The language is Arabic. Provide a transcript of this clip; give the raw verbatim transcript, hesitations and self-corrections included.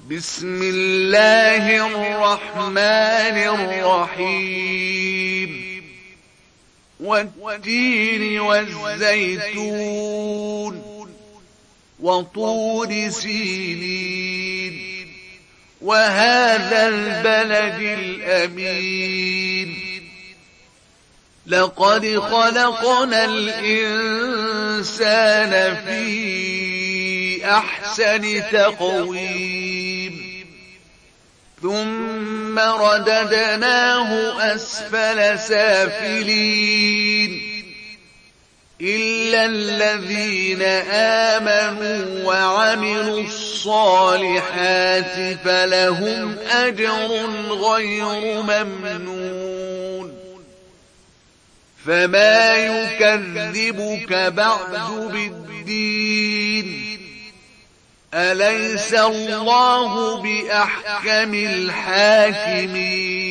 بسم الله الرحمن الرحيم والتين والزيتون وطور سينين وهذا البلد الأمين لقد خلقنا الإنسان في أحسن تقويم ثم رددناه أسفل سافلين إلا الذين آمنوا وعملوا الصالحات فلهم أجر غير ممنون فما يكذبك بعد بالدين أليس الله بأحكم الحاكمين